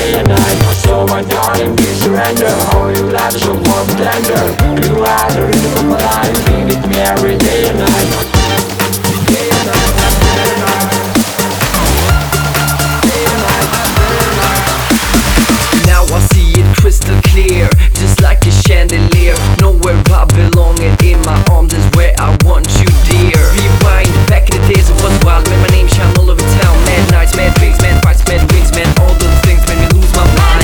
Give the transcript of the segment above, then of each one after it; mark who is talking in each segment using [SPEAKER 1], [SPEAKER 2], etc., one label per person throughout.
[SPEAKER 1] day and night. So my darling, please surrender. Oh, your love is so warm and tender. You are the rhythm of my life. Be with me every day and night. Day and night, day and night. Day and night, day and night.
[SPEAKER 2] Now I see it crystal clear, just like a chandelier. Nowhere I belong, and in my arms is where I want you, dear. Rewind, back in the days it was wild. Made my name shine all over town. Mad nights, mad dreams, mad fights, mad wings, man. All those things made me lose my mind.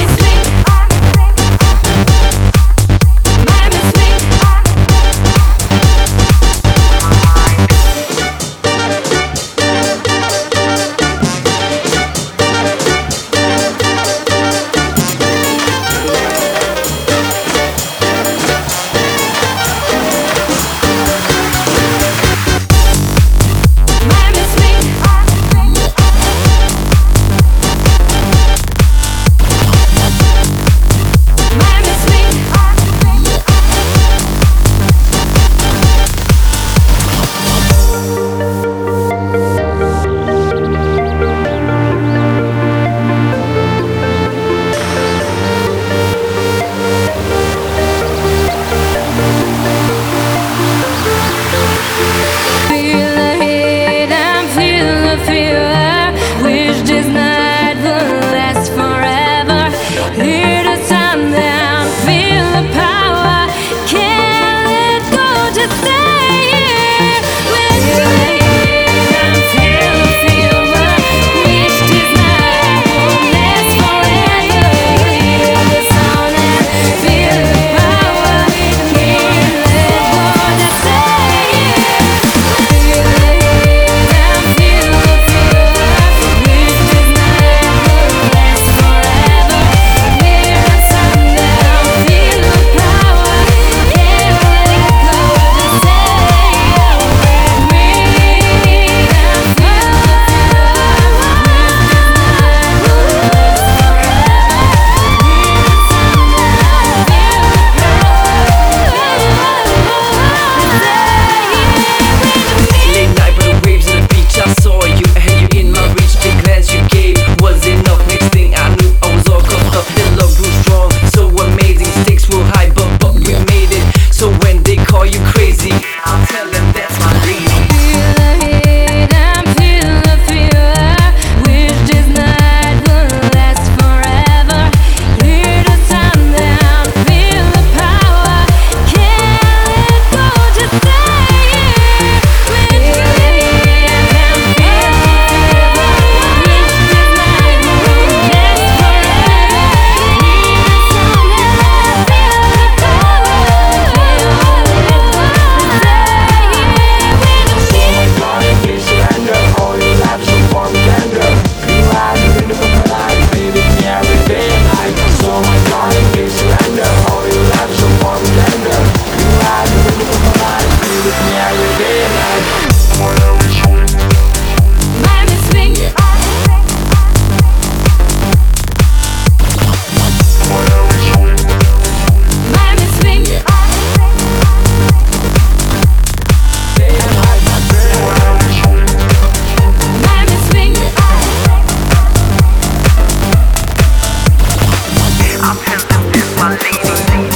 [SPEAKER 2] My lady.